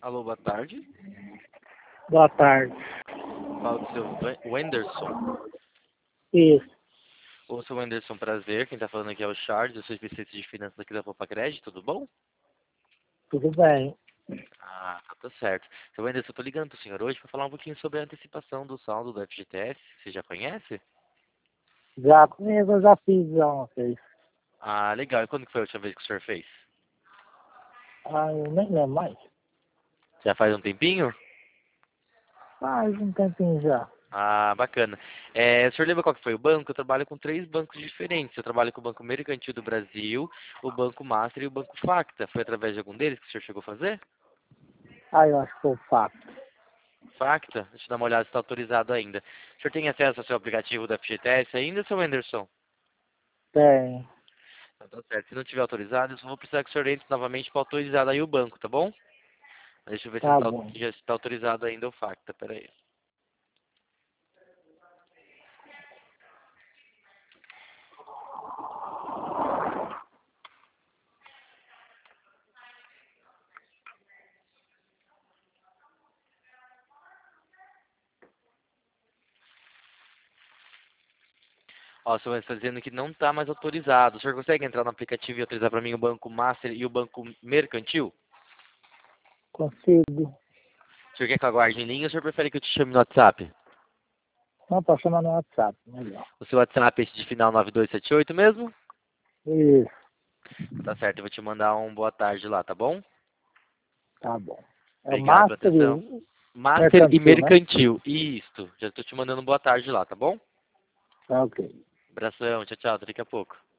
Alô, boa tarde. Boa tarde. Fala com o seu Wenderson. Isso, Ô, seu Wenderson, prazer. Quem tá falando aqui é o Charles, eu sou especialista de finanças aqui da Poupa Crédito, tudo bom? tudo bem. Ah, tá certo. Seu Wenderson, eu tô ligando pro senhor hoje para falar um pouquinho sobre a antecipação do saldo do FGTS. Você já conhece? Já comigo, eu já fiz já uma vez. Ah, legal. E quando que foi a última vez que o senhor fez? Ah, eu nem lembro mais. Já faz um tempinho? Faz um tempinho já. Ah, bacana. O senhor lembra qual que foi o banco? Eu trabalho com 3 bancos diferentes. Eu trabalho com o Banco Mercantil do Brasil, o Banco Master e o Banco Facta. Foi através de algum deles que o senhor chegou a fazer? Ah, eu acho que foi o fato. Facta? Deixa eu dar uma olhada se está autorizado ainda. O senhor tem acesso ao seu aplicativo da FGTS ainda, seu Anderson? Tem. Então tá certo. Se não tiver autorizado, eu só vou precisar que o senhor entre novamente para autorizar aí o banco, tá bom? Deixa eu ver se Tá bom. já está autorizado ainda o Facta. Pera aí. Ó, o senhor está dizendo que não está mais autorizado. O senhor consegue entrar no aplicativo e autorizar para mim o Banco Master e o Banco Mercantil? Consigo. O senhor quer que eu aguarde em linha ou o senhor prefere que eu te chame no WhatsApp? Não, pode chamar no WhatsApp, melhor. O seu WhatsApp é esse de final 9278 mesmo? Isso, Tá certo, eu vou te mandar um boa tarde lá, tá bom? tá bom. É o Obrigado pela Master atenção. e Master e Mercantil, né? Mercantil. Isso. Já estou te mandando boa tarde lá, tá bom? Tá ok. Abração, tchau, tchau. Até daqui a pouco.